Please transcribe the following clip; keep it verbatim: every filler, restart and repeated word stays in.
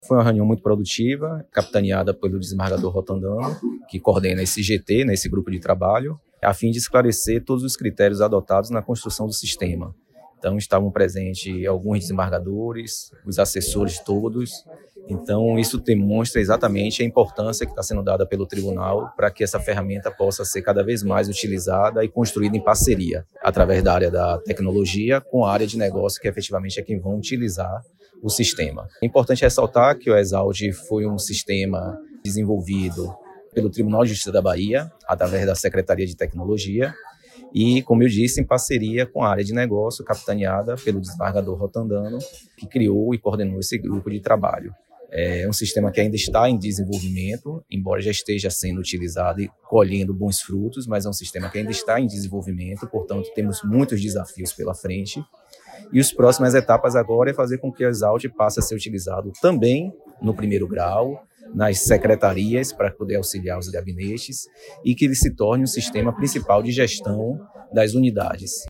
Foi uma reunião muito produtiva, capitaneada pelo desembargador Rotandano, que coordena esse G T, né, esse grupo de trabalho, a fim de esclarecer todos os critérios adotados na construção do sistema. Então, estavam presentes alguns desembargadores, os assessores todos. Então, isso demonstra exatamente a importância que está sendo dada pelo tribunal para que essa ferramenta possa ser cada vez mais utilizada e construída em parceria, através da área da tecnologia com a área de negócio, que efetivamente é quem vão utilizar o sistema. É importante ressaltar que o Exaud foi um sistema desenvolvido pelo Tribunal de Justiça da Bahia, através da Secretaria de Tecnologia, e, como eu disse, em parceria com a área de negócio, capitaneada pelo desembargador Rotandano, que criou e coordenou esse grupo de trabalho. É um sistema que ainda está em desenvolvimento, embora já esteja sendo utilizado e colhendo bons frutos, mas é um sistema que ainda está em desenvolvimento, portanto, temos muitos desafios pela frente. E as próximas etapas agora é fazer com que o Exaud passe a ser utilizado também no primeiro grau, nas secretarias, para poder auxiliar os gabinetes, e que ele se torne um sistema principal de gestão das unidades.